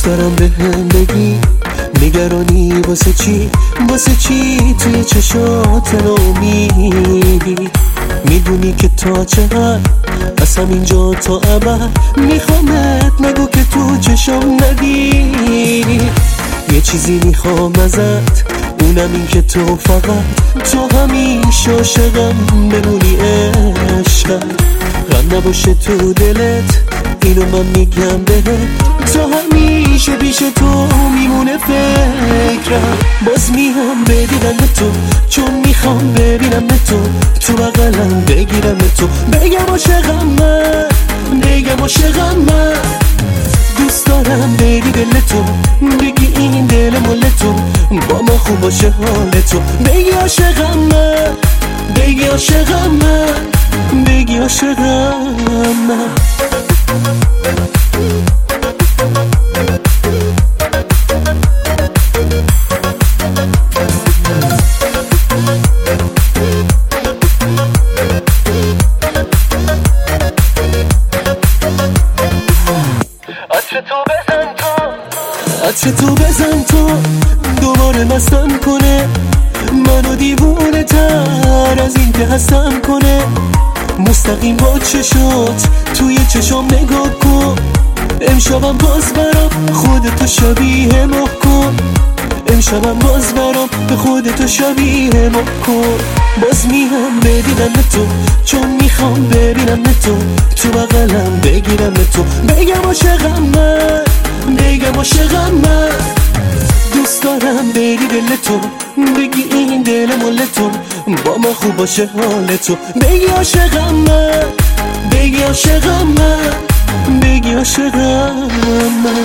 دارم به هم بگی نگرانی واسه چی توی چشات نامی میدونی که تا چقدر از همینجا تا ابد میخوامت، نگو که تو چشم ندی. یه چیزی میخوام ازت، اونم این که تو فقط تو همیشه عاشقم بمونی عشقم، غم نباشه تو دلت، اینو من میگم بهت، تو همیشه پیش تو میمونه فکرم. باز میام ببینم تو، چون میخوام ببینم تو بغلم بگیرم تو، بگم عاشقم من، دوست دارم بری دل تو، بگی این دل مال تو، با ما خوب باشه حال تو، بگی عاشقم من، بگی عاشقم من. عطر تو بزن تو دوباره مستم کنه، منو دیوونه تر از این که هستم کنه، مستقیم با چشات توی چشام نگاه کن، امشبم باز برام خودتو شبیه ما کن، امشبم باز برام به خودتو شبیه ما کن. باز میام ببینم تو، چون میخوام ببینم تو بغلم بگیرم تو، بگم عاشقم من، بگم عاشقم من، دوست دارم بری دل تو، بگی این دل مال تو، با ما خوب باشه حال تو، بگی عاشقم من، بگی عاشقم من، بگی عاشقم من.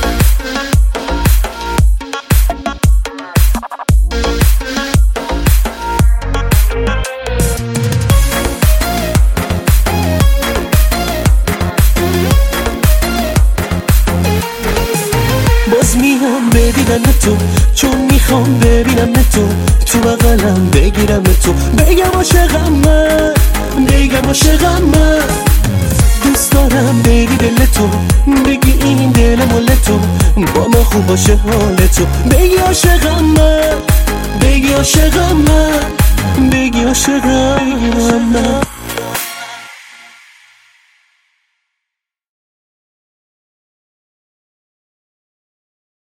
باز میام ببینم تو، چون میخوام ببینم تو بغلم بگیرم تو، بگم عاشقم من، بگم عاشقم من، دوست دارم بری دل تو، بگی این دل مال تو، با ما خوب باشه حال تو، بگی عاشقم من، بگی عاشقم من، بگی عاشقم من.